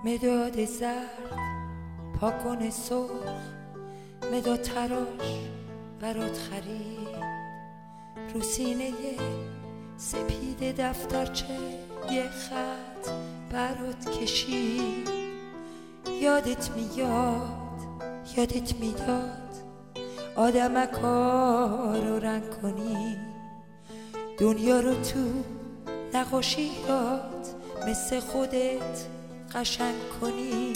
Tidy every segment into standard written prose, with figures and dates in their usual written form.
مداد زرد پاکن سرخ، مداد تراش برات خرید، رو سینه سپید دفترچه یه خط برات کشید. یادت میداد آدمکا رو رنگ کنی، دنیا رو تو نقاشیات مثل خودت قشنگ کنی.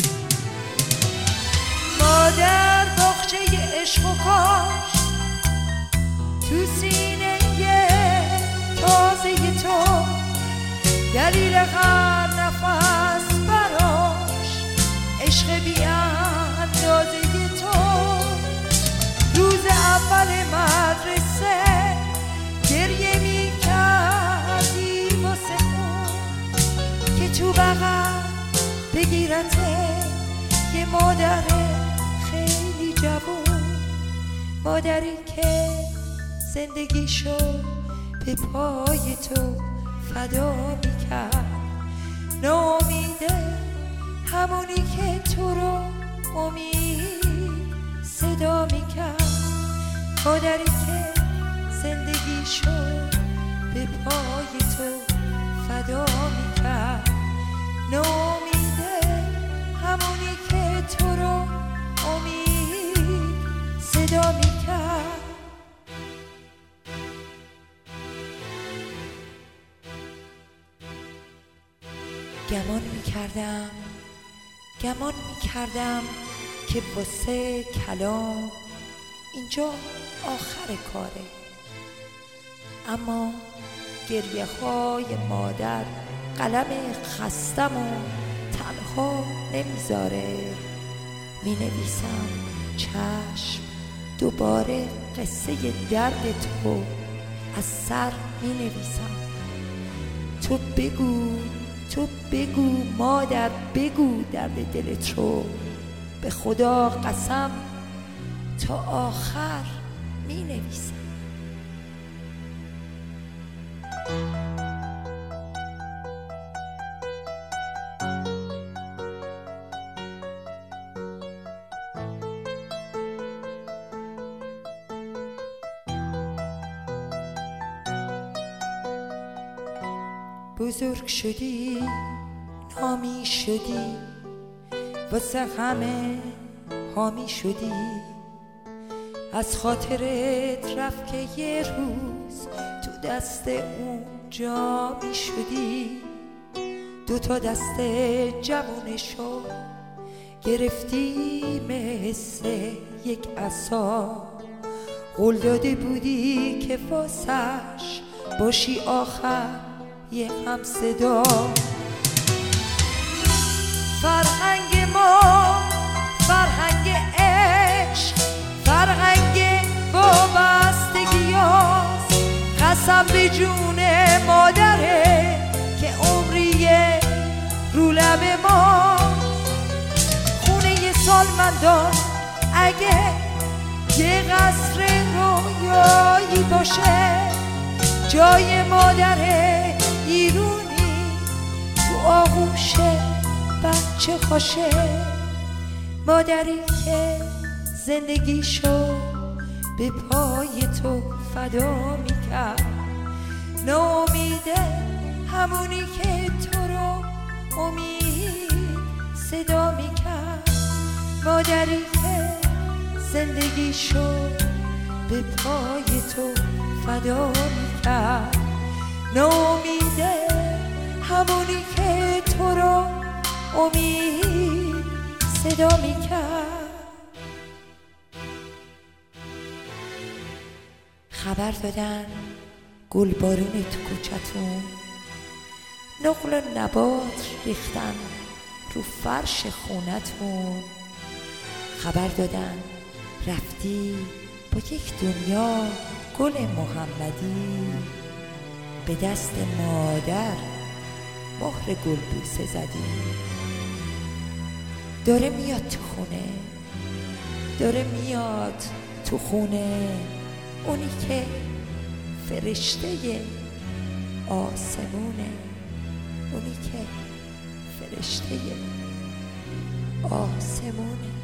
مادر باغچه عشق و کاش تو سینه تازه تو، دلیل هر نفس براش عشق بی اندازه تو. روز اول مدرسه گریه می کردی واسه اون که تو بغل بگیرته یه مادر خیلی جوون، مادری که زندگیشو به پای تو فدا میکرد. ناامیده همونی که تو رو امید صدا میکرد، مادری که زندگیشو به پای تو فدا میکرد. ناامیده همونی که تو رو امید صدا میکرد. گمان میکردم که واسه کلام اینجا آخر کاره، اما گریه های مادر قلم خستم و تنها نمیذاره. مینویسم چشم دوباره قصه درد تو از سر مینویسم. تو بگو مادر، بگو درد دلت رو، به خدا قسم تا آخر می نویسم. بزرگ شدی، نامی شدی، واسه همه حامی شدی. از خاطرت رفت که یه روز تو دست اون جامی شدی. دوتا دست جوونشو گرفتی مثل یک عصا، قول داده بودی که واسش باشی آخر یه هم صدا. فرهنگ ما فرهنگ عشق، فرهنگ وابستگی هاست. قسم به جون مادره که عمریه رو لب ماست. خونه سالمندان اگه یه قصر رویایی باشه، جای مادره ایرونی تو آغوش بچه خوشه. مادری که زندگیشو به پای تو فدا میکرد. ناامیده همونی که تو رو امید صدا میکرد. مادری که زندگیشو به پای تو فدا میکرد. ناامیده همونی که تو رو امید صدا میکرد. خبر دادن گل بارون تو کوچتون، نقل و نبات ریختن رو فرش خونتون. خبر دادن رفتی با یک دنیا گل محمدی، به دست مادر مهر گل بوسه زدی. داره میاد تو خونه اونی که فرشته آسمونه، اونی که فرشته آسمونه.